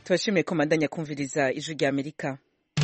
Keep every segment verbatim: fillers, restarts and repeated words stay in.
tubashimiye ko mandanya kumviriza ijwi rya Amerika.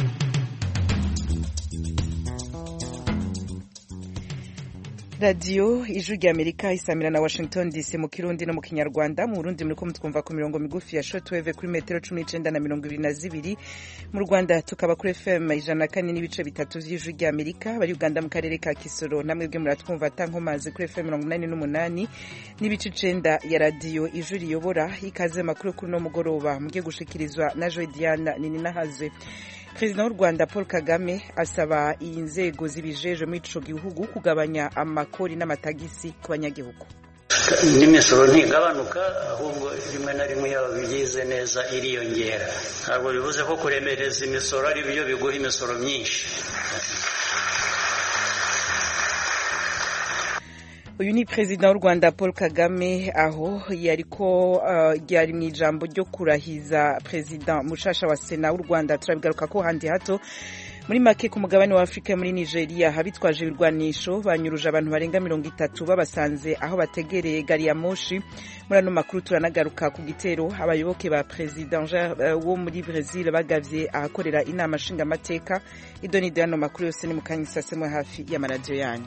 Radio ijwi rya Amerika isamira na Washington D C mu Kirundi no mu Kinyarwanda. Mu Burundi muriko mutwumva ku mirongo migufi ya shortwave kuri metero cumi n'icenda na mirongo ibiri na zibiri. Mu Rwanda tukaba kuri F M ijana na kane n'ibice bitatu vy'ijwi rya Amerika. Bari Uganda mu karere ka Kisoro namwe bwe muratwumva tankomazi kuri F M mirongo inani n'umunani n'ibice icenda ya radio ijwi riyobora. Ikaze makuru kuri no mugoroba mugiye gushikirizwa na Joy Diana Nininahazwe. Perezida w'u Rwanda Paul Kagame asaba inzego zibijeje mu ico gihugu kugabanya amakori n'amatagisi ku banyagihugu. N'imisoro ntigabanuka ahubwo rimwe na rimwe yaba bigize neza iriyongera. Ntabwo bivuze ko kuremereza imisoro ari byo biguha imisoro myinshi. Uyu ni Perezida w'u Rwanda Paul Kagame aho yariko uh, yari mu ijambo ryo kurahiza Perezida mushasha wa Sena w'u Rwanda. Turabigaruka ko handi hato. Muri make ku mugabane wa Afrika muri Nigeria habitwaje ibirwanisho banyuruje abantu barenga mirongo itatu babasanze aho bategereye gari ya moshi. Muri ano makuru turanagaruka ku gitero abayoboke ba President uh, wo muri Brazil bagavye ahakorera inama nshinga mateka. Idoni dano makuru yose ni mukanyisa semwe hafi ya maradio yanyu.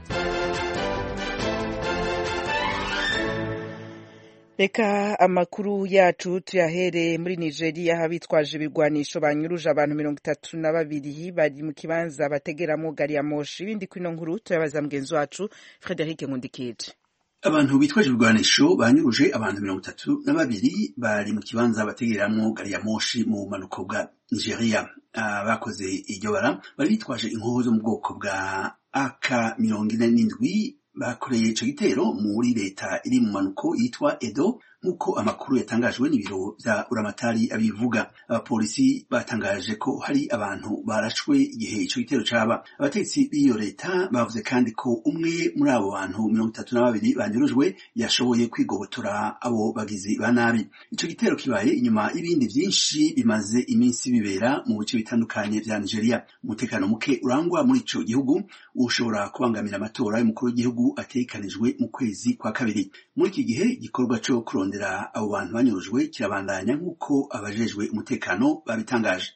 Reka amakuru yacu tuyahere muri Nigeria habitwaje ibigwanisho banyuruje abantu mirongo itatu na babiri bari mu kibanza bategeramo gari ya moshi. Ibindi kwino nkuru tuyabaza mugenzi wacu Frederic Nkundikije. Abantu bitwaje ibigwanisho banyuruje abantu mirongo itatu na babiri bari mu kibanza bategeramo gari ya moshi mu manuko bwa Nigeria. Abakoze iryo bara bari bitwaje inkoho zo mu bwoko bwa A K mirongo ine n'indwi bakoreye ico gitero muri leta iri mu manuko yitwa Edo nkuko amakuru yatangajwe n'ibiro vya Uramatari abivuga. Abapolisi batangaje ko hari abantu barashwe igihe ico gitero caba. Abatetsi b'iyo leta bavuze kandi ko umwe muri abo bantu mirongo itatu na babiri banyurujwe yashoboye kwigobotora abo bagizi ba nabi. Ico gitero kibaye inyuma y'ibindi vyinshi bimaze iminsi bibera mu bice bitandukanye vya Nigeria. Umutekano muke urangwa muri ico gihugu ushobora kubangamira amatora y'umukuru w'igihugu atekanijwe mu kwezi kwa kabiri. Muri iki gihe igikorwa co kurondera abo bantu banyurujwe kirabandanya nk'uko abajejwe umutekano babitangaje.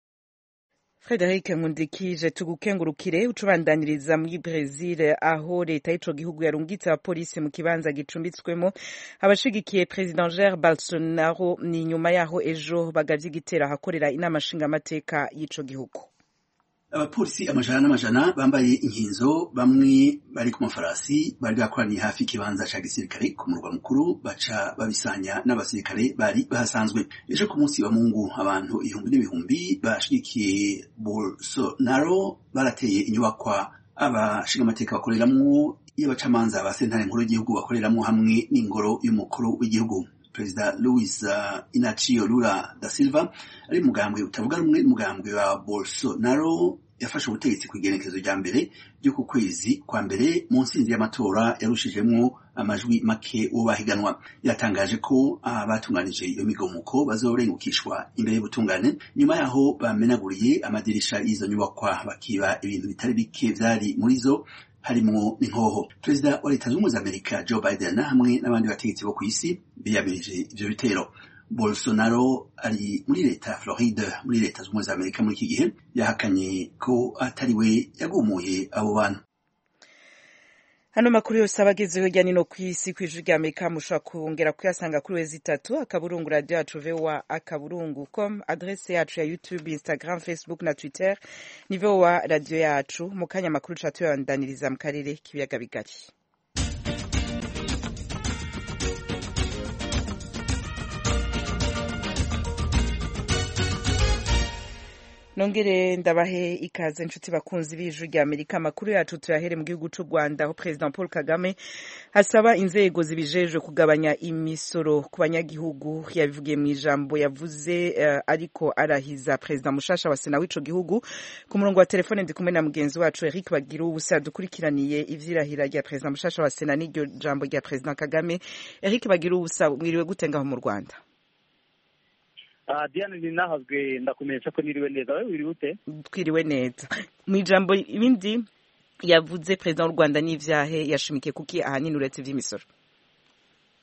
Frederic Nkundikije tugukengurukire ucubandaniriza muri Brazil aho leta y'ico gihugu yarungitse abapolisi mu kibanza gicumbitswemo abashigikiye President Jair Bolsonaro. Ni nyuma yaho ejo bagavye igitera hakorera inama nshinga amateka y'ico gihugu. Abapolisi amajana n'amajana bambaye inkinzo bamwe bari ku mafarasi bari bakoraniye hafi ikibanza ca gisirikare ku murwa mukuru baca babisanya n'abasirikare bari bahasanzwe. Ejo ku munsi wa Mungu abantu ihumbi n'ibihumbi bashigikiye Bolsonaro barateye inyubakwa abashinga amateka bakoreramwo y'abacamanza ba sentare nkuru y'igihugu bakoreramwo hamwe n'ingoro y'umukuru w'igihugu. Perezida Luiz Inacio Lula da Silva ari mugambwe utavuga rumwe n'umugambwe wa Bolsonaro yafashe ubutegetsi ku igenekezo rya mbere ryo ku kwezi kwa mbere mu nsinzi y'amatora yarushijemwo amajwi make wo bahiganwa. Yatangaje ko abatunganije iyo migomuko bazorengukishwa imbere y'ubutungane nyuma yaho bamenaguriye amadirisha y'izo nyubakwa bakiba ibintu bitari bike vyari muri zo harimo n'inkoho. Perezida wa leta z'ubumwe za Amerika Joe Biden hamwe n'abandi bategetsi bo kw'isi biyamirije ivyo bitero. Bolsonaro ari muri leta ya Floride muri leta z'ubumwe za Amerika muri iki gihe yahakanye ko atariwe yagumuye abo bantu. Hano makuru yose abagezeho hirya no kw'isi kw'ijwi rya Amerika mushobora kongera kuyasanga kuri wezi itatu akaburungu radio yacu V O A akaburungu com. Adresse yacu ya YouTube, Instagram, Facebook na Twitter ni V O A radio yacu. Mu kanya makuru ca tuyandaniriza mu karere k'ibiyaga bigari. Nongere ndabahe ikaze nshuti bakunzi b'ijwi rya Amerika. Makuru yacu tuyahere mu gihugu c'u Rwanda aho President Paul Kagame asaba inzego zibijeje kugabanya imisoro ku banyagihugu. Yabivugiye mu ijambo yavuze uh, ariko arahiza President mushasha wa Sena w'ico gihugu. Ku murongo wa telefone ndi kumwe na mugenzi wacu Eric Bagiruwubusa dukurikiraniye ivyirahira rya President mushasha wa Sena n'iryo jambo rya President Kagame. Eric Bagiruwubusa, mwiriwe gute ngaho mu Rwanda? Ah, Diane Ninahazwe ndakumenyesha ko niriwe neza. Wewe wiri ute? Twiriwe neza. Mu ijambo ibindi yavuze President w'u Rwanda n'ivyahe yashimikiye kuki ahanini uretse vy'imisoro?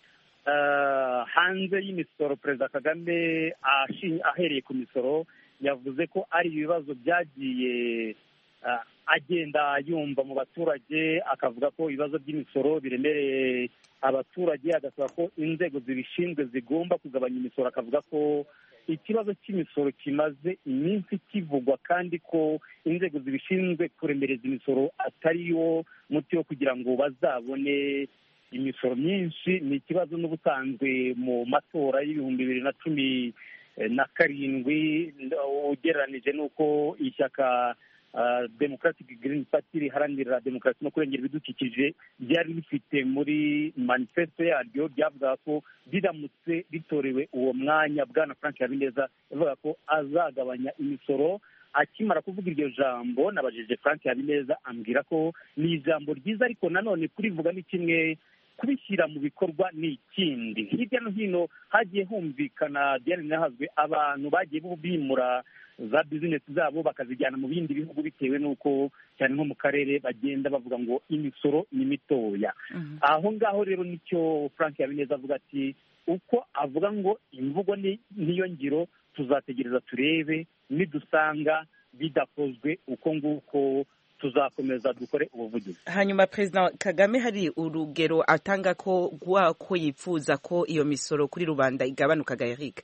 hanze y'imisoro perezida Kagame ahereye ku misoro yavuze ko ari ibibazo byagiye agenda yumva mu baturage, akavuga ko ibibazo by'imisoro biremereye abaturage, agasaba ko inzego zibishinzwe zigomba kugabanya imisoro, akavuga ko ikibazo cy'imisoro kimaze iminsi kivugwa kandi ko inzego zibishinzwe kuremereza imisoro atari yo muti wo kugira ngo bazabone imisoro myinshi. Ni ikibazo n'ubusanzwe mu matora y'ibihumbi bibiri na cumi na karindwi ugereranije n'uko ishyaka Democratic Green Party riharanira demokarasi no kurengera ibidukikije ryari rifite muri manifesto yaryo, ryavuga ko riramutse ritorewe uwo mwanya bwana Frank Habineza yavuga ko azagabanya imisoro. Akimara kuvuga iryo jambo nabajije Frank Habineza ambwira ko ni ijambo ryiza, ariko nanone kurivuga ni kimwe, kubishyira mu bikorwa ni ikindi. Hirya no hino hagiye humvikana Diane Nahazwe abantu bagiye bimura za bizinesi zabo bakazijyana mu bindi bihugu bitewe n'uko cyane nko mu karere bagenda bavuga ngo imisoro ni mitoya. Mm-hmm. Aho ngaho rero nicyo Frank Habineza avuga ati uko avuga ngo imvugo ni niyo ngiro, tuzategereza turebe, nidusanga bidakozwe uko nguko tuzakomeza dukore ubuvugizi. Hanyuma Perezida Kagame hari urugero atanga ko ko yifuza ko iyo misoro kuri rubanda igabanuka Eric?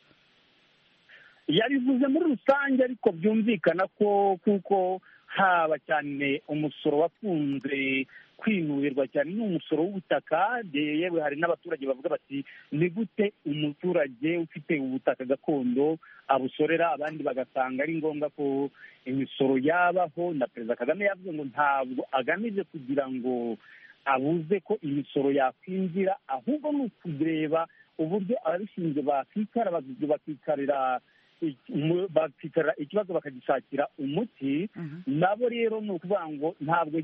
Yabivuze muri rusange, ariko byumvikana ko kuko haba cyane umusoro wakunze kwinurirwa cyane n'umusoro w'ubutaka. Yewe hari n'abaturage bavuga bati ni gute umuturage ufite ubutaka gakondo abusorera, abandi bagasanga ari ngombwa ko imisoro yabaho. Na Perezida Kagame yavuze ngo ntabwo agamije kugira ngo abuze ko imisoro yakwinjira, ahubwo ni ukureba uburyo ababishinzwe bakikara bakikarira bakicara ikibazo bakagishakira umuti. Uh-huh. Nabo rero ni ukuvuga ngo ntabwo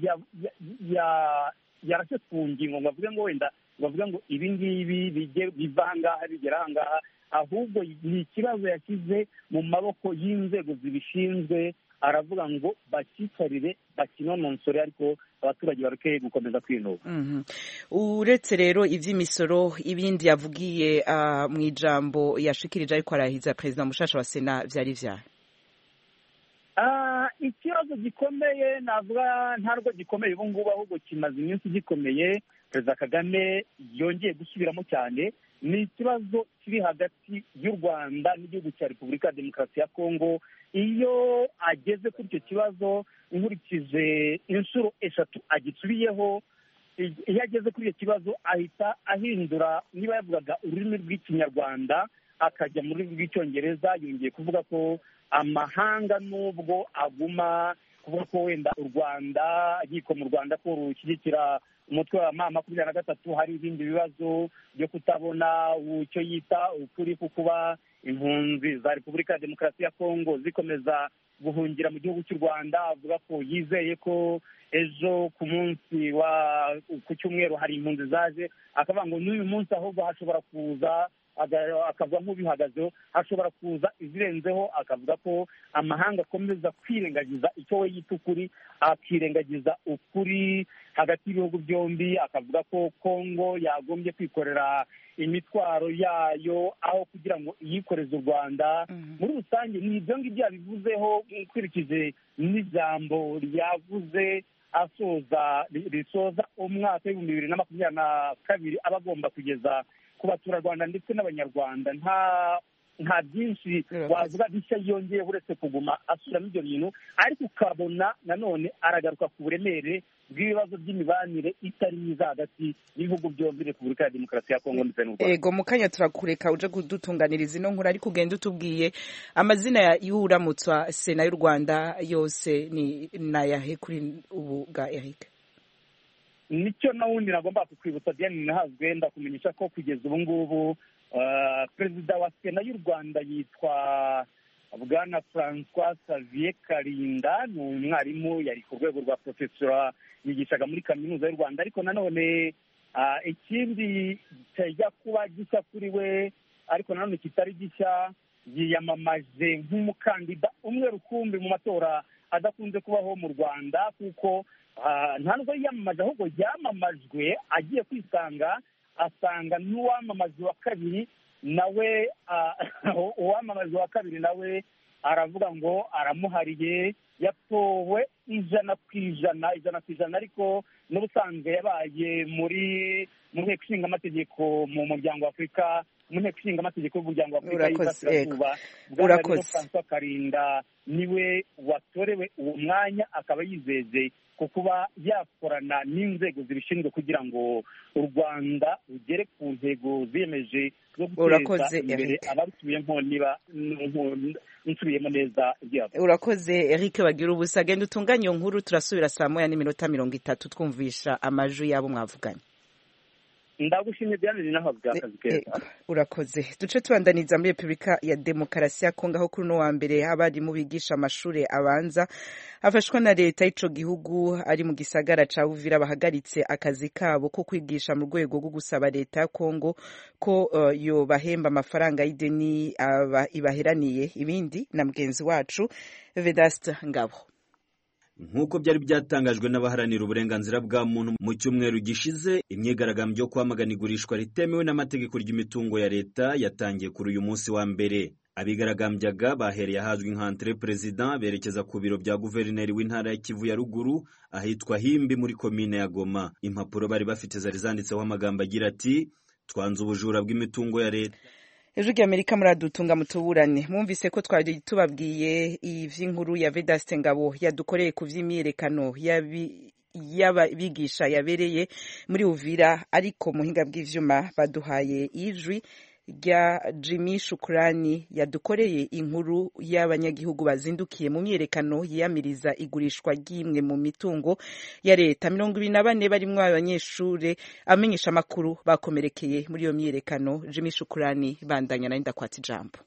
yarase ku ngingo ngo avuge ngo wenda bavuga ngo ibi ngibi biva aha ngaha bigera aha ngaha, ahubwo ni ikibazo yashyize mu maboko y'inzego zibishinzwe. Aravuga ngo bakicarire bakinononsore, ariko abaturage bareke gukomeza kwinuba. Mm-hmm. Uretse rero ivy'imisoro, ibindi yavugiye uh, mu ijambo yashikirije ariko arahiza Perezida mushasha wa Sena vyari vyahe? Ah, ikibazo gikomeye navuga ntarwo gikomeye ubu ngubu, ahubwo kimaze iminsi gikomeye. Perezida Kagame yongeye gusubiramo cyane, ni ikibazo kiri hagati y'u Rwanda n'igihugu cya Repubulika ya Demokarasi ya Kongo. Iyo ageze kuri icyo kibazo, inkurikije inshuro eshatu agisubiyeho, iyo ageze kuri icyo kibazo ahita ahindura, niba yavugaga ururimi rw'ikinyarwanda akajya mu rurimi rw'icyongereza. Yongeye kuvuga ko amahanga nubwo aguma kuvuga ko wenda u Rwanda yiko mu Rwanda ko rushyigikira umutwe wa ma makumyabiri na gatatu, hari ibindi bibazo byo kutabona icyo yita ukuri ku kuba impunzi za Repubulika ya Demokarasi ya Kongo zikomeza guhungira mu gihugu cy'u Rwanda. Avuga ko yizeye ko ejo ku munsi wa ku cyumweru hari impunzi zaje, akavuga ngo n'uyu munsi ahubwo hashobora kuza, akavuga nk'ubihagazeho, hashobora kuza izirenzeho. Akavuga ko amahanga akomeza kwirengagiza icyo we yita ukuri, akirengagiza ukuri hagati y'ibihugu byombi. Akavuga ko Kongo yagombye kwikorera imitwaro yayo aho kugira ngo iyikoreze u Rwanda. Mm-hmm. Muri rusange ni ibyo ngibyo yabivuzeho, ukurikije n'ijambo ryavuze asoza risoza umwaka w'ibihumbi bibiri na makumyabiri na kabiri aba agomba kugeza ku baturarwanda ndetse n'abanyarwanda. Nta nta byinshi wavuga bishya yongeye uretse kuguma asubiramo ibyo bintu, ariko ukabona nanone aragaruka ku buremere bw'ibibazo by'imibanire itari myiza hagati y'ibihugu byombi, Repubulika ya Demokarasi ya Kongo ndetse n'u Rwanda. Ego mu kanya turakureka uje kudutunganiriza ino nkuru, ariko ugenda utubwiye amazina y'uramutswa Sena y'u Rwanda yose ni nayahe kuri ubu ga Eric? Nicyo nawundi nagomba kukwibutsa Diane Nahazwe, ndakumenyesha ko kugeza ubu ngubu Perezida wa Sena y'u Rwanda yitwa Bwana Francois Xavier Karinda. Ni umwarimu, yari ku rwego rwa profesora, yigishaga muri kaminuza y'u Rwanda. Ariko nanone ikindi kijya kuba gishya kuri we, ariko nanone kitari gishya, yiyamamaje nk'umukandida umwe rukumbi mu matora adakunze kubaho mu Rwanda, kuko nta nubwo yiyamamaje ahubwo yamamajwe agiye kwisanga asanga n'uwamamaza wa kabiri nawe uwamamaza wa kabiri nawe aravuga ngo aramuhariye, yatowe ijana ku ijana ijana ku ijana ariko n'ubusanzwe yabaye muri mu nteko ishinga amategeko mu muryango wa Afurika mu nteko ishinga amategeko y'umuryango wa Afurika y'Iburasirazuba. Bwana Francois Karinda niwe watorewe uwo mwanya, akaba yizeze ku kuba yakorana n'inzego zibishinzwe kugira ngo u Rwanda rugere ku ntego ziyemeje zo guteza imbere abarutuyemo niba nsubiyemo neza ibyabo. Urakoze Eric Bagira ubusa, genda utunganye iyo nkuru, turasubira saa moya n'iminota mirongo itatu twumvisha amajwi yabo mwavuganye. Ndagushimye byane ni naho byakazi keza. Urakoze. Duce tubandaniza muri Republika ya Demokarasi ya Kongo, aho kuri no wa mbere abari mu bigisha amashure abanza afashwa na leta y'ico gihugu ari mu gisagara ca Uvira bahagaritse akazi kabo ko kwigisha mu rwego rwo gusaba leta ya Kongo ko uh, yo bahemba amafaranga y'ideni aba ibaheraniye. Ibindi na mugenzi wacu Vedaste Ngabo. Nk'uko byari byatangajwe n'abaharanira uburenganzira bwa muntu mu cyumweru gishize, imyigaragambyo yo kwamagana igurishwa ritemewe n'amategeko ry'imitungo ya leta yatangiye kuri uyu munsi wa mbere. Abigaragambyaga bahereye ahazwi nka Entre President berekeza ku biro bya guverineri w'intara ya Kivu ya ruguru ahitwa Himbi muri komine ya Goma. Impapuro bari bafite zari zanditseho amagambo agira ati twanze ubujura bw'imitungo ya leta. Ejo ry'Amerika muradutunga mutuburane. Mwumvise ko twari tubabwiye ivy'inkuru ya Vedaste Ngabo yadukoreye ku vy'imyerekano yabi yaba bigisha yabereye muri Uvira, ariko muhinga bw'ivyuma baduhaye ijwi rya Jimmy Shukrani yadukoreye inkuru y'abanyagihugu bazindukiye mu myerekano yiyamiriza igurishwa ry'imwe mu mitungo ya leta. mirongo ibiri na bane barimwo abanyeshure amenyesha makuru bakomerekeye muri iyo myerekano. Jimmy Shukrani bandanya na ndakwata ijambo.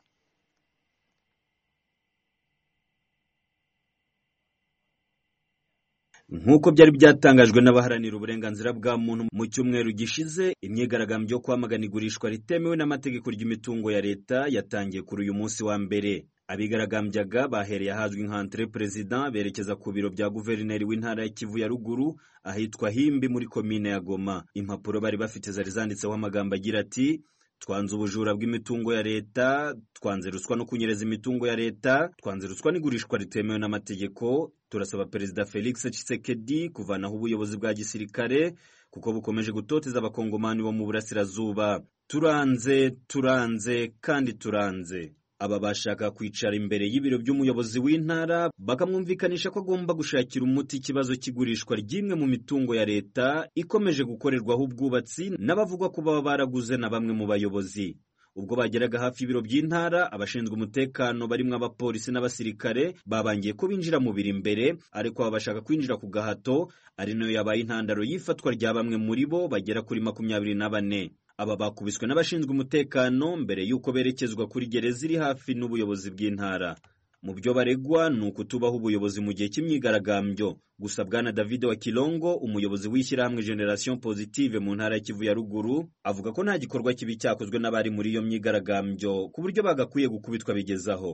Nk'uko byari byatangajwe n'abaharanira uburenganzira bwa muntu mu cyumweru gishize, imyigaragambyo yo kwamagana igurishwa ritemewe n'amategeko ry'imitungo ya leta yatangiye kuri uyu munsi wa mbere. Abigaragambyaga bahereye ahazwi nka Entre President berekeza ku biro bya guverineri w'intara ya Kivu ya ruguru ahitwa Himbi muri komine ya Goma. Impapuro bari bafite zari zanditseho amagambo agira ati twanze ubujura bw'imitungo ya leta, twanze ruswa no kunyereza imitungo ya leta, twanze ruswa n'igurishwa ritemewe n'amategeko, turasaba Perezida Felix Tshisekedi kuvanaho ubuyobozi bwa gisirikare kuko bukomeje gutoteza abakongomani bo mu burasirazuba. Turanze, turanze kandi turanze. Aba bashaka kwicara imbere y'ibiro by'umuyobozi w'intara bakamwumvikanisha ko agomba gushakira umuti ikibazo kigurishwa ry'imwe mu mitungo ya leta ikomeje gukorerwaho ubwubatsi n'abavugwa ko baba baraguze na bamwe mu bayobozi. Ubwo bageraga hafi y'ibiro by'intara, abashinzwe umutekano barimwo abapolisi n'abasirikare babangiye ko binjira mu biri imbere, ariko abashaka kwinjira ku gahato ari nayo yabaye intandaro y'ifatwa rya bamwe muri bo bagera kuri makumyabiri na bane. Aba bakubiswe n'abashinzwe umutekano mbere y'uko berekezwa kuri gereza iri hafi n'ubuyobozi bw'intara. Mu byo baregwa ni ukutubaho ubuyobozi mu gihe cy'imyigaragambyo. Gusa Bwana David wa Kilongo, umuyobozi w'ishyirahamwe Generation Positive mu ntara ya Kivu ya ruguru, avuga ko nta gikorwa kibi cyakozwe n'abari muri iyo myigaragambyo ku buryo bagakwiye gukubitwa bigezaho.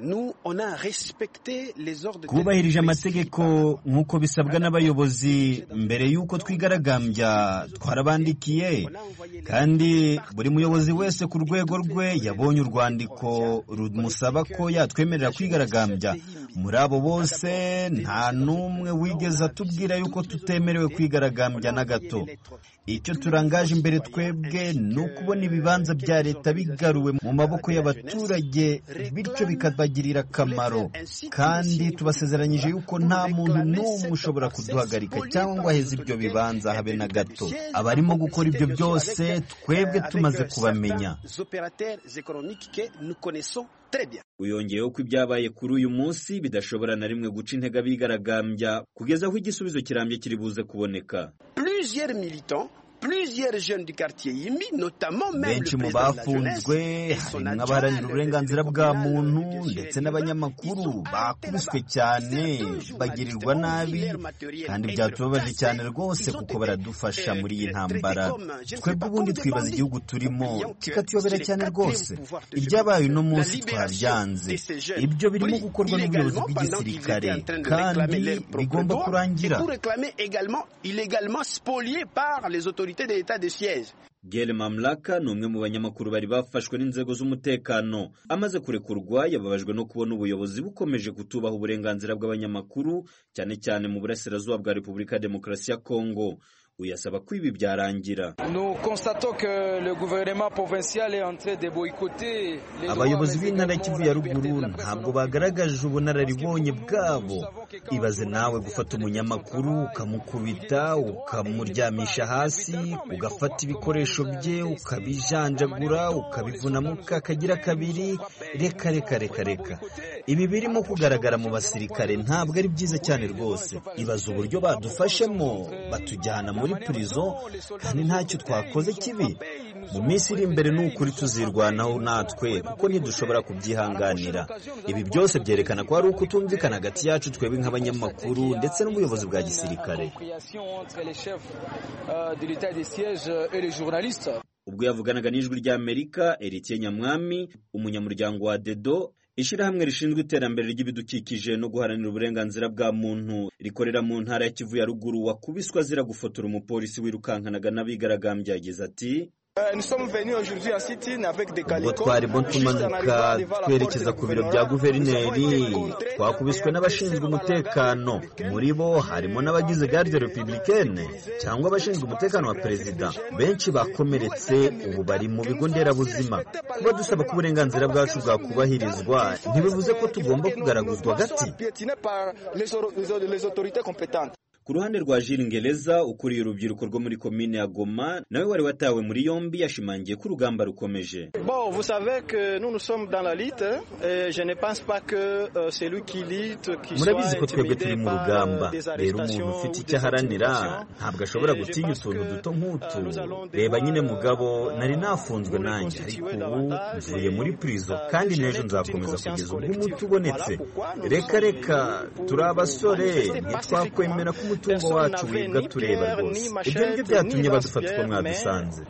Kubahirije amategeko nk'uko bisabwa n'abayobozi mbere y'uko twigaragambya twarabandikiye, kandi buri muyobozi wese ku rwego rwe yabonye urwandiko rumusaba ko yatwemerera kwigaragambya. Muri abo bose nta n'umwe wigeze atubwira yuko tutemerewe kwigaragambya na gato. Icyo turangaje imbere twebwe ni ukubona ibibanza bya leta bigaruwe mu maboko y'abaturage, bityo bikabagirira akamaro, kandi tubasezeranyije yuko nta muntu n'umwe ushobora kuduhagarika cyangwa ngo aheze ibyo bibanza habe na gato. Abarimo gukora ibyo byose twebwe tumaze kubamenya. Uyongeyeho ko ibyabaye kuri uyu munsi bidashobora na rimwe guca intege abigaragambya kugeza aho igisubizo kirambye kiri buze kuboneka. Benshi mu bafunzwe harimo abaharanira uburenganzira bwa muntu ndetse n'abanyamakuru bakubiswe cyane, bagirirwa nabi, kandi byatubabaje cyane rwose kuko baradufasha muri iyi ntambara. Twebwe ubundi twibaza igihugu turimo kikatuyobera cyane rwose. Ibyabaye uno munsi twabyanze. Ibyo birimo gukorwa n'ubuyobozi bw'igisirikare kandi bigomba kurangira. autorités de l'état de siège. Gele Mamlaka ni umwe mu banyamakuru bari bafashwe n'inzego z'umutekano. Amaze kurekurwa yababajwe no kubona ubuyobozi bukomeje kutubaha uburenganzira bw'abanyamakuru cyane cyane mu burasirazuba bwa Repubulika ya Demokarasi ya Kongo. Uyasaba ko ibi byarangira. Abayobozi b'intara Kivu ya ruguru ntabwo bagaragaje ubunararibonye bwabo. Ibaze nawe gufata umunyamakuru ukamukubita ukamuryamisha hasi ugafata ibikoresho bye ukabijanjagura ukabivunamo kakagira kabiri. Reka reka reka reka ibi birimo kugaragara mu basirikare ntabwo ari byiza cyane rwose. Ibaze uburyo badufashemo batujyana muri prison kandi ntacyo twakoze kibi. Mu minsi iri imbere n'ukuri tuzirwanaho natwe kuko ntidushobora kubyihanganira. Ibi byose byerekana ko hari ukutumvikana hagati yacu twebwe nk'abanyamakuru ndetse n'ubuyobozi bwa gisirikare. Ubwo yavuganaga n'ijwi ry'Amerika, Eritiye Nyamwami, umunyamuryango wa Dedo, ishirahamwe rishinzwe iterambere ry'ibidukikije no guharanira uburenganzira bwa muntu rikorera mu ntara ya Kivu ya ruguru, wakubiswe azira gufotora umupolisi wirukankanaga n'abigaragambya, yagize ati: ubwo twarimo tumanuka twerekeza ku biro bya guverineri twakubiswe n'abashinzwe umutekano. Muri bo harimo n'abagize garde republicaine cyangwa abashinzwe umutekano wa perezida. Benshi bakomeretse, ubu bari mu bigo nderabuzima. Kuba dusaba ko uburenganzira bwacu bwakubahirizwa ntibivuze ko tugomba kugaraguzwa gati. Ku ruhande rwa Jules Ngeleza ukuriye urubyiruko rwo muri komine ya Goma, nawe wari watawe muri yombi, yashimangiye ko urugamba rukomeje. Bon, vous savez que nous nous sommes dans la lutte et je ne pense pas que celui qui lutte qui soit murabizi ko twebwe turi mu rugamba. Rero umuntu ufite icyo aharanira ntabwo ashobora gutinya utuntu duto nk'utu. Reba nyine mugabo, nari nafunzwe nanjye ariko ubu mvuye muri prison kandi n'ejo nzakomeza kugeza ubwo umuti ubonetse. Reka reka turi abasore ntitwakwemera ko umutungo wacu wibwa tureba rwose. Ibyo nibyo byatumye badufata uko mwadusanze.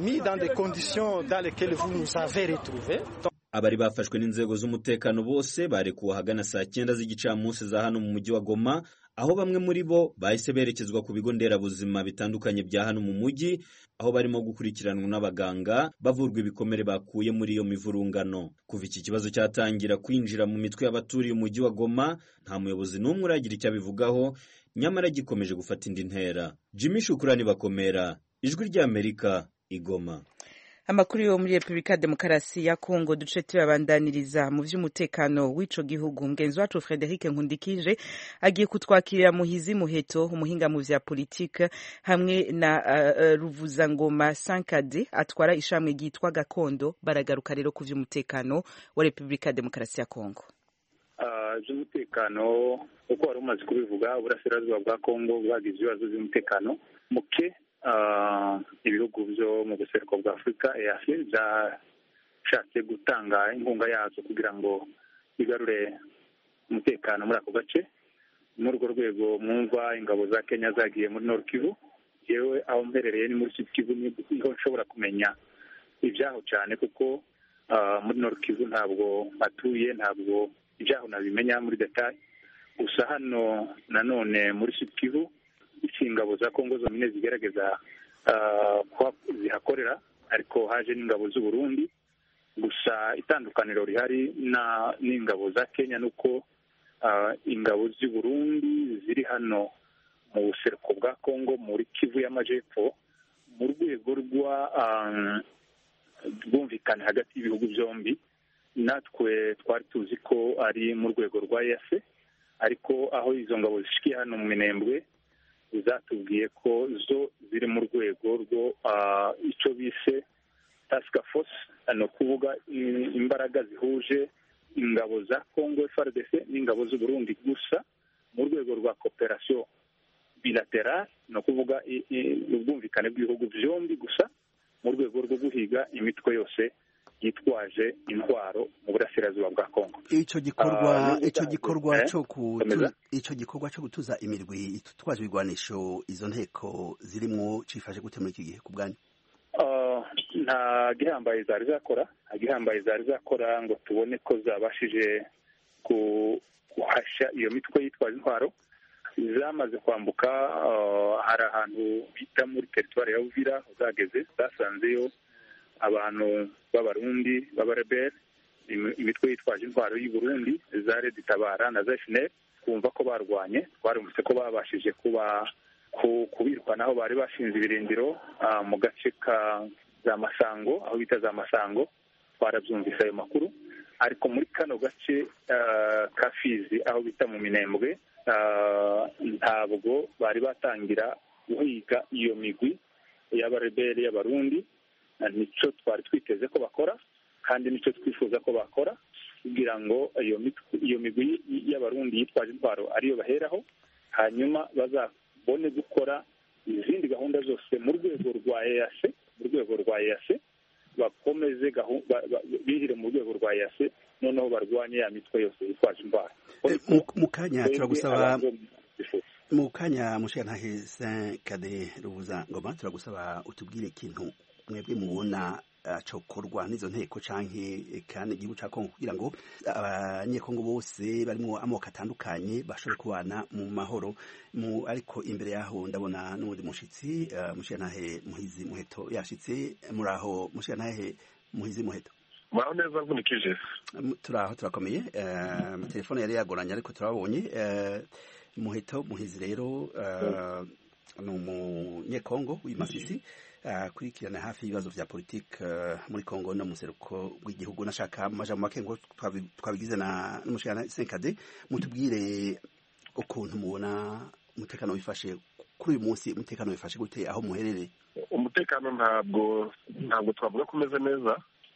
Abari bafashwe n'inzego z'umutekano bose barekuwe ahagana saa cyenda z'igicamunsi za hano mu mujyi wa Goma, aho bamwe muri bo bahise berekezwa ku bigo nderabuzima bitandukanye bya hano mu mujyi, aho barimo gukurikiranwa n'abaganga bavurwa ibikomere bakuye muri iyo mivurungano. Kuva iki kibazo cyatangira kwinjira mu mitwe y'abaturiye umujyi wa Goma, nta muyobozi n'umwe uragira icyo abivugaho, nyamara gikomeje gufata indi ntera. Jimmy Shukrani Bakomera, Ijwi ry'Amerika, Igoma. Amakuru yo muri Republika Demokarasi ya Kongo duce tuyabandaniriza mu vy'umutekano w'ico gihugu. Mugenzi wacu Frederic Nkundikije agiye kutwakirira Muhizi Muheto, umuhinga mu vya politique, hamwe na uh, Ruvuzangoma Sankade atwara ishamwe ryitwa Gakondo. Baragaruka rero ku vy'umutekano wa Republika Demokarasi ya Kongo. Uh, vy'umutekano uko wari umaze kubivuga, uburasirazuba bwa Kongo bwagize ibibazo by'umutekano muke. Uh, ibihugu byo mu buseruko bwa Afurika E A C byashatse gutanga inkunga yazo kugira ngo bigarure umutekano muri ako gace. Muri urwo rwego mwumva ingabo za Kenya zagiye muri Nord Kivu. Yewe aho mberereye ni muri Sud Kivu, niho nshobora kumenya ibyaho cyane kuko uh, muri Nord Kivu ntabwo atuye, ntabwo ibyaho nabimenya muri detail. Gusa hano nanone muri Sud Kivu ingabo za Kongo zomine zigerageza uh, zihakorera, ariko haje n'ingabo z'u Burundi. Gusa itandukaniro rihari na n'ingabo za Kenya nuko uh, ingabo z'u Burundi ziri hano mu buseruko bwa Kongo muri Kivu y'Amajepfo mu rwego rwa um, bwumvikane hagati y'ibihugu byombi. Natwe twari tuzi ko ari mu rwego rwa E A C, ariko aho izo ngabo zishikiye hano mu Minembwe zatubwiye ko zo ziri mu rwego rwo uh, icyo bise task force, no kuvuga imbaraga zihuje ingabo za Kongo F A R D C n'ingabo z'u Burundi, gusa mu rwego rwa cooperation bilateral, no kuvuga ubwumvikane bw'ibihugu byombi, gusa mu rwego rwo guhiga imitwe yose yitwaje intwaro mu burasirazuba bwa Kongo. Ico gikorwa ico uh, gikorwa cyo kutuza ico gikorwa cyo gutuza imirwi itwaje ibigwanisho izo nteko zirimo cifashe gute muri iki gihe ku bwanyu? Uh, nta gihambaye zari zakora, agihambaye zari zakora ngo tubone ko zabashije guhasha iyo mitwe yitwaje intwaro. zamaze kwambuka hari ahantu bita muri teritwari ya Uvira uzageze zasanzeyo abantu b'abarundi b'abarebere imitwe yitwaje intwaro y'u Burundi za Red Tabara na F N L twumva ko barwanye twarumvise ko babashije kuba kubirwanaho bari bashinze ibirindiro mu gace ka za Masango aho bita za Masango twarabyumvise ayo makuru ariko muri kano gace ka Fizi aho bita mu Minembwe ntabwo bari batangira guhiga iyo migwi y'abarebere y'abarundi nicyo twari twiteze ko bakora kandi nicyo twifuza ko bakora kugira ngo iyo iyo migwi y'abarundi yitwaje intwaro ariyo baheraho hanyuma bazabone gukora izindi gahunda zose mu rwego rwa E A C mu rwego rwa E A C bakomeze bihire mu rwego rwa E A C noneho barwanye ya mitwe yose yitwaje intwaro mu kanya turagusaba mu kanya mushiyantahe Saint Kade Rubuza Ngoma turagusaba utubwire ikintu mwebwe mubona cokorwa n'izo nteko canke kandi igihugu ca Kongo kugira ngo abanyekongo bose barimo amoko atandukanye bashobore kubana mu mahoro mu ariko imbere yaho ndabona n'undi mushitsi uh, mushiyantahe Muhizi Muheto yashitse muraho mushiyantahe Muhizi Muheto muraho neza vunikije turaho turakomeye uh, telefone yari yagoranye ariko turabonye uh, Muheto Muhizi rero uh, no munyekongo w'imasisi kurikirana hafi ibibazo vya politike muri Kongo no museruko w'igihugu nashaka majambo make ngo twabigize na n'umushana Senkade mutubwire ukuntu mubona umutekano wifashe kuri uyu munsi umutekano wifashe gute aho muherere umutekano ntabwo ntabwo twavuga ko umeze neza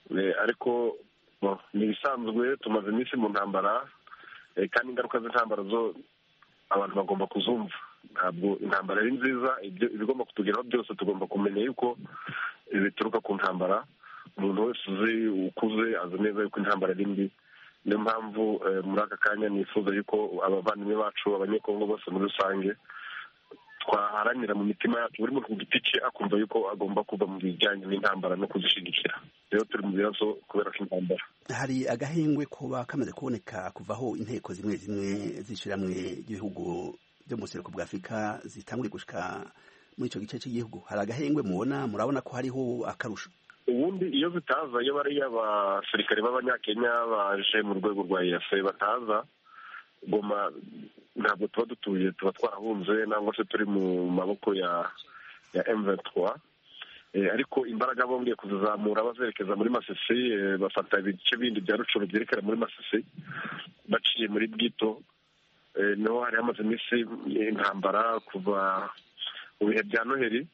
ariko ni bisanzwe tumaze iminsi mu ntambara kandi ingaruka z'intambara zo abantu bagomba kuzumva ntabwo intambara ari nziza ibigomba kutugeraho byose tugomba kumenya yuko bituruka ku ntambara umuntu wese uzi ukuze azi neza yuko intambara ari mbi niyo mpamvu muri aka kanya nifuza yuko abavandimwe bacu abanyekongo bose muri rusange twaharanira mu mitima yacu buri muntu ku giti cye akumva yuko agomba kuva mu bijyanye n'intambara no kuzishyigikira rero turi mu bibazo kubera ko intambara hari agahengwe kuba kamaze kuboneka kuvaho inteko zimwe zimwe z'ishiramwe ry'ibihugu byo mu buseruko bwa Afurika zitanguriye gushika muri icyo gice cy'igihugu hari agahengwe mubona murabona ko hariho akarusho ubundi iyo zitaza iyo bari abasirikare b'abanyakenya baje mu rwego rwa E A C bataza Goma ntabwo tuba dutuye tuba twarahunze nangwa se turi mu maboko ya ya M vingt-trois ariko imbaraga bongeye kuzizamura bazerekeza muri Masisi bafata ibice bindi bya Rucuru byerekera muri Masisi baciye muri Bwito niho hari hamaze iminsi intambara kuva mu bihe bya Noheli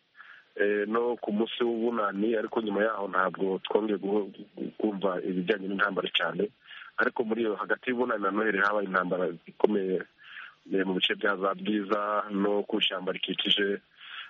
no ku munsi w'ubunani ariko nyuma yaho ntabwo twongeye kumva ibijyanye n'intambara cyane ariko muri iyo hagati y'ubunani na Noheli habaye intambara ikomeye mu bice bya za Bwiza no ku ishyamba rikikije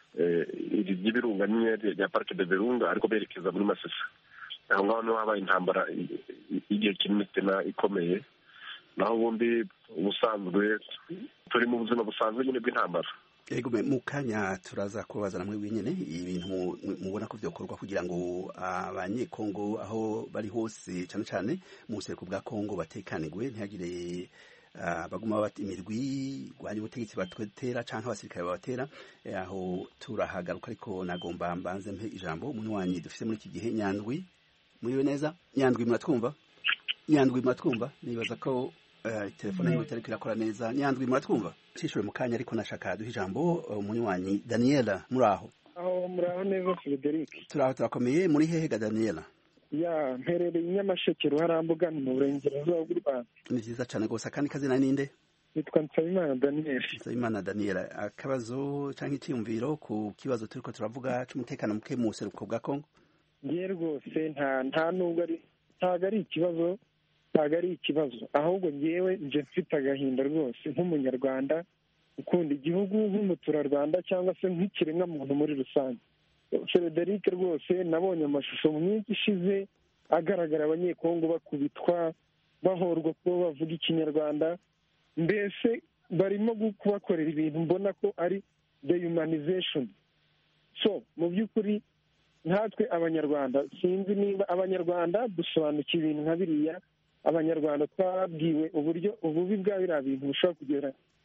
ry'ibirunga nyine rya Parc de Virunga ariko berekeza muri Masisi aho ngaho niho habaye intambara igihe kinini tena ikomeye naho ubundi ubusanzwe turi mu buzima busanzwe nyine bw'intambara yego mu kanya turaza kubaza namwe wenyine ibintu mubona ko byokorwa kugira ngo abanyekongo aho bari hose cyane cyane mu buseruko bwa Kongo batekanirwe ntihagire baguma bati imirwi gwanye ubutegetsi batwetera canke abasirikare babatera aho turahagaruka ariko nagomba mbanze mpe ijambo umuntu wanyi dufise muri iki gihe Nyandwi muriwe neza Nyandwi muratwumva Nyandwi muratwumva nibaza ko telefone yiwe itari kirakora neza Nyandwi muratwumva cishwe mu kanya ariko nashaka duha ijambo umuntu wanyi Daniela muraho aho muraho neza Frederic turaho turakomeye muri hehe ga Daniela ya mperereye Nyamasheke Ruharambuga mu burengerazuba bw'u Rwanda ni vyiza cyane gose kandi kazina ninde nitwa Nsabimana Daniel Nsabimana Daniel akabazo canke icyumviro ku kibazo turiko turavuga cy'umutekano muke mu buseruko bwa Kongo ngiye rwose nta nta nubwo ari ntago ari ikibazo ntago ari ikibazo ahubwo ngewe nje mfite agahinda rwose nk'umunyarwanda ukunda igihugu nk'umuturarwanda cyangwa se nk'ikiremwa muntu muri rusange Frederic rwose nabonye amashusho mu minsi ishize agaragara abanyekongo bakubitwa bahorwa ko bavuga ikinyarwanda mbese barimo kubakorera ibintu mbona ko ari dehumanization so mu by'ukuri nkatwe abanyarwanda sinzi niba abanyarwanda dusobanukiwe ibintu nka biriya abanyarwanda twabwiwe uburyo ububi bwa biriya bintu bushobora kugera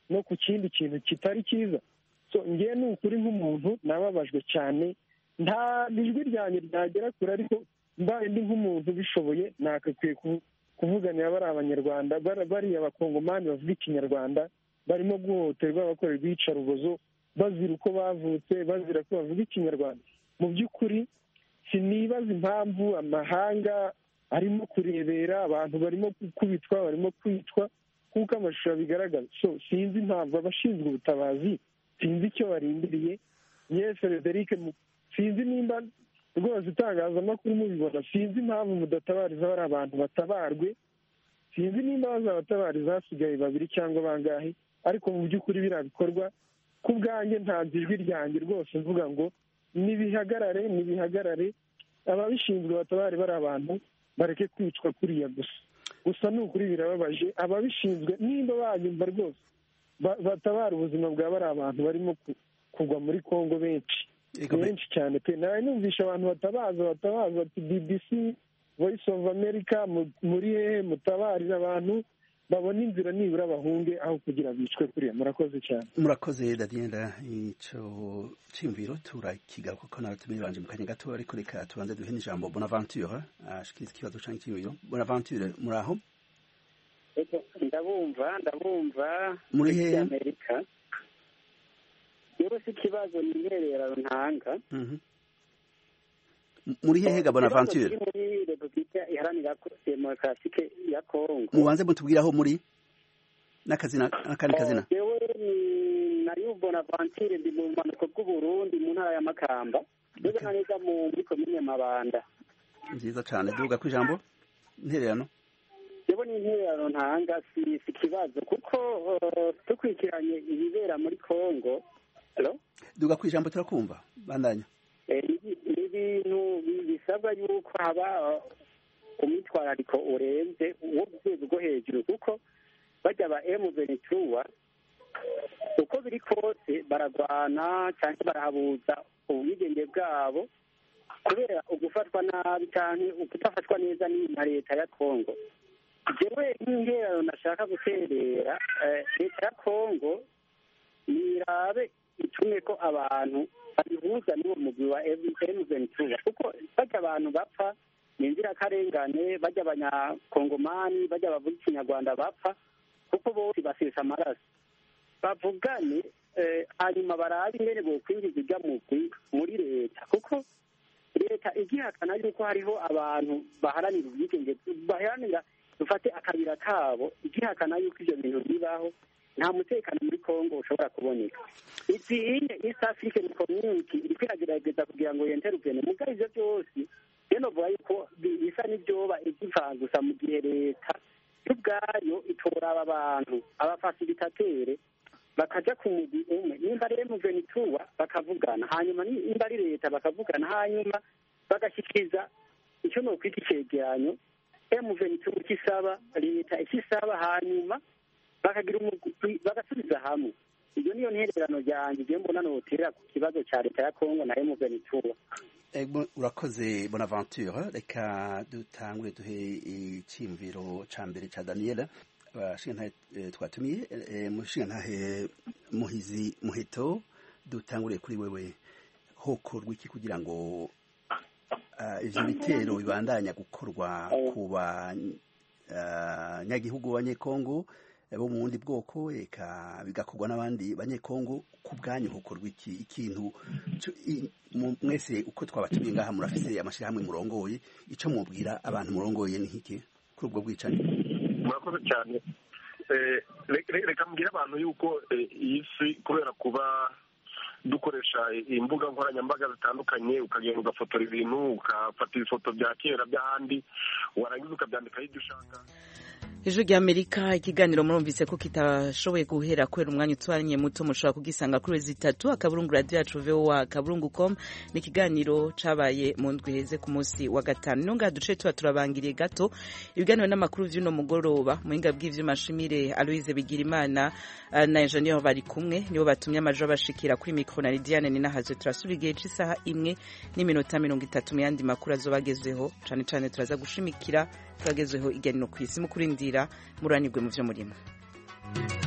no ku kindi kintu kitari cyiza. So ngewe ni ukuri nk'umuntu nababajwe cyane, nta ijwi ryanjye ryagera kure, ariko mbaye ndi nk'umuntu ubishoboye nakakwiye kuvuganira bari abanyarwanda, bariya abakongomani bavuga ikinyarwanda barimo guhohoterwa, bakorerwa iyicarubozo bazira uko bavutse, bazira ko bavuga ikinyarwanda. Mu by'ukuri sinibaza impamvu amahanga arimo kurebera, abantu barimo gukubitwa, barimo kwicwa kuko amashusho bigaragaza. So sinzi impamvu abashinzwe ubutabazi sinzi icyo barindiriye. Ye Frederic, sinzi nimba rwose itangazamakuru mubibona, sinzi impamvu mudatabariza bari abantu batabarwe, sinzi nimba bazabatabariza hasigaye babiri cyangwa bangahe, ariko mu by'ukuri biriya bikorwa ku bwanjye ntanze ijwi ryanjye rwose mvuga ngo nibihagarare, nibihagarare, ababishinzwe batabari bari abantu bareke kwicwa kuriya gusa. Gusa ni ukuri birababaje, ababishinzwe nimba banyumva rwose batabara ubuzima bwa bari abantu barimo kugwa muri Kongo benshi benshi cyane pe. nawe numvisha abantu batabaza batabaza ati B B C, Voice of America, muri hehe mutabarira abantu babona inzira nibura bahunge aho kugira bicwe kuriya. Murakoze cyane. Murakoze Daniela, ico cimviro turakiga kuko naratumiye banje mu kanya gato, ariko reka tubanze duhe n'ijambo Bonaventure ashikiriza ikibazo canke cimviro. Bonaventure, muraho? Ndabumva ndabumva muri he Amerika. Yero si kibazo ni intererano ntanga. Mhm. Muri hehe ga Bonaventure? Muri Republika Iharanira Demokarasi ya Kongo. Mubanze mutubwira aho muri n'akazina n'akandi kazina. Yewe ni nari Bonaventure ndi mu manuko bw'u Burundi mu ntara ya Makamba. Ndetse neza mu muri komine Mabanda. Nziza cyane, duga ku ijambo intererano. Yewe ni intererano ntanga, si si kibazo kuko tukwikiranye ibibera muri Kongo. Hello? Duga ku ijambo turakumva. Bandanya. Ibintu bisabwa yuko haba umwitwarariko urenze wo rwego rwo hejuru, kuko bajya ba M ventura uko biri kose baragwana cyangwa barahabuza ubwigenge bwabo kubera ugufatwa nabi cyangwa ukutafatwa neza na leta ya Kongo. Jewe nk'intererano nashaka guterera, leta ya Kongo nirabe itume ko abantu babihuza n'uwo mugwi wa M ventura, kuko bajya abantu bapfa ni inzirakarengane, bajya abanyakongomani, bajya bavuga ikinyarwanda bapfa kuko bose basesa amaraso. Bavugane hanyuma barabe ingene bokwinjiza ijya mugwi muri leta, kuko leta igihakana yuko hariho abantu baharanira ubwigenge, baharanira dufate akabira kabo, igihakana yuko ivyo bintu bibaho, nta mutekano muri Kongo ushobora kuboneka. Izinye East African Community iri kwiragerageza kugira ngo yenteruvene muga ivyo byose rero vuga yuko bisa n'ibyoba igivangusa mu gihe leta y'ubwayo itora aba bantu abafasilitateri bakaja ku mugwi umwe, nimba ari M ventura bakavugana, hanyuma nimba ari leta bakavugana, hanyuma bagashikiriza icyo nokwita icegeranyo M ventura ikisaba, leta ikisaba, hanyuma bakagira umugwi bagasubiza hamwe. Iyo niyo ntererano ryanjye je mbona notera ku kibazo ca leta ya Kongo na M ventura. Ego urakoze Bonaventure, reka dutangure duhe icimviro ca mbere ca Daniela. Bashinga twatumiye mushinga Muhizi Muheto, dutangure kuri wewe, hokorwa iki kugira ngo ivyo bitero bibandanya gukorwa kuba nyagihugu banyekongo bo mu bundi bwoko, eka bigakorwa n'abandi banyekongo? Ku bwanyu hokorwa iki? Ikintu mwese uko twabatumiye ngaha murafise amashirahamwe murongoye, ico mubwira abantu murongoye ni iki kuri ubwo bwicanyi? Murakoze cyane. Reka mbwira abantu yuko iyi si kubera kuba dukoresha imbuga nkoranyambaga zitandukanye, ukagenda ugafotora ibintu, ukafata ibifoto bya kera by'ahandi, warangiza ukabyandikaho ibyo ushaka. Ijwi ry'Amerika, ikiganiro murumvise ko kitashoboye guhera kubera umwanya utwanye muto, mushobora kugisanga kuri zitatu akaburungu radio yacu V O A akaburungu com. Ni ikiganiro cabaye mu ndwi heze ku munsi wa gatanu. Nonga duce tuba turabangiriye gato ibiganiro n'amakuru vy'uno mugoroba. Muhinga bw'ivyuma Shimire Aloise Bigirimana na Engineer bari kumwe, nibo batumye amajo bashikira kuri micro na Lidiane ni nahaze. Turasubiye isaha imwe n'iminota mirongo itatu mu yandi makuru azobagezeho, cane cane turaza gushimikira turagezeho iganiro kw'isi mu kurindira muranirwe mu vyo murimo.